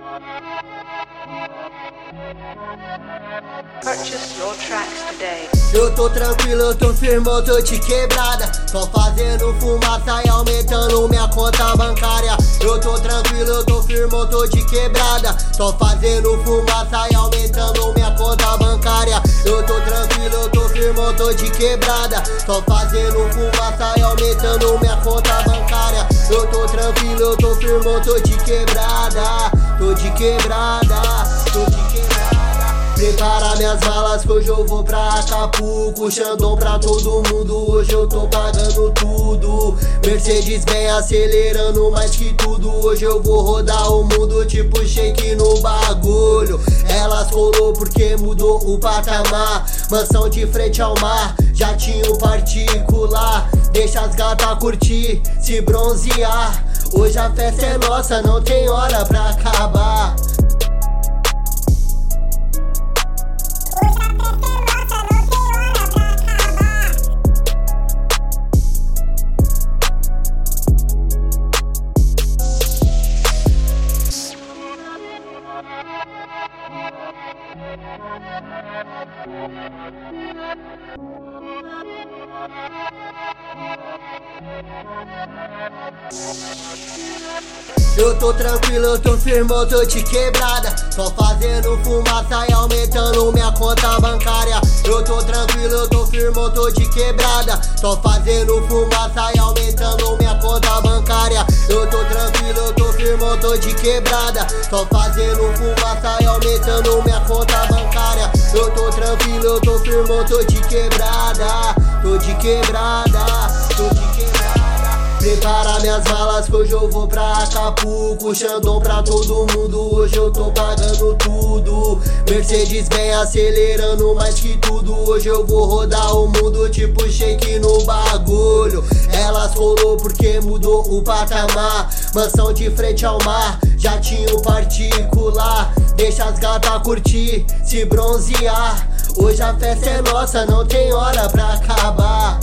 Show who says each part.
Speaker 1: Purchase your tracks today.
Speaker 2: Eu tô tranquilo, eu tô firme, eu tô de quebrada. Só fazendo fumaça e aumentando minha conta bancária. Eu tô tranquilo, eu tô firme, eu tô de quebrada. Só fazendo fumaça e aumentando minha conta bancária. Eu tô tranquilo, eu tô firme, eu tô de quebrada. Só fazendo fumaça e aumentando minha conta bancária. Eu tô tranquilo, eu tô firme, eu tô de quebrada. Tô de quebrada, tô de quebrada. Prepara minhas malas que hoje eu vou pra Acapulco. Xandão pra todo mundo, hoje eu tô pagando tudo. Mercedes vem acelerando mais que tudo. Hoje eu vou rodar o mundo tipo shake no bagulho. Elas colou porque mudou o patamar. Mansão de frente ao mar, jatinho particular. Deixa as gatas curtir, se bronzear. Hoje a festa é nossa, não tem hora pra acabar. Eu tô tranquilo, eu tô firme, eu tô de quebrada. Só fazendo fumaça e aumentando minha conta bancária. Eu tô tranquilo, eu tô firme, eu tô de quebrada. Só fazendo fumaça e aumentando minha conta bancária. Eu tô tranquilo, eu tô firme, eu tô de quebrada. Só fazendo fumaça e aumentando minha conta bancária. Eu tô tranquilo, eu tô firme, eu tô de quebrada. Tô de quebrada, tô de quebrada. Prepara minhas malas que hoje eu vou pra Acapulco. Xandão pra todo mundo, hoje eu tô pagando tudo. Mercedes vem acelerando mais que tudo. Hoje eu vou rodar o mundo tipo shake no bagulho. Elas colou porque mudou o patamar. Mansão de frente ao mar, jatinho particular. Deixa as gatas curtir, se bronzear. Hoje a festa é nossa, não tem hora pra acabar.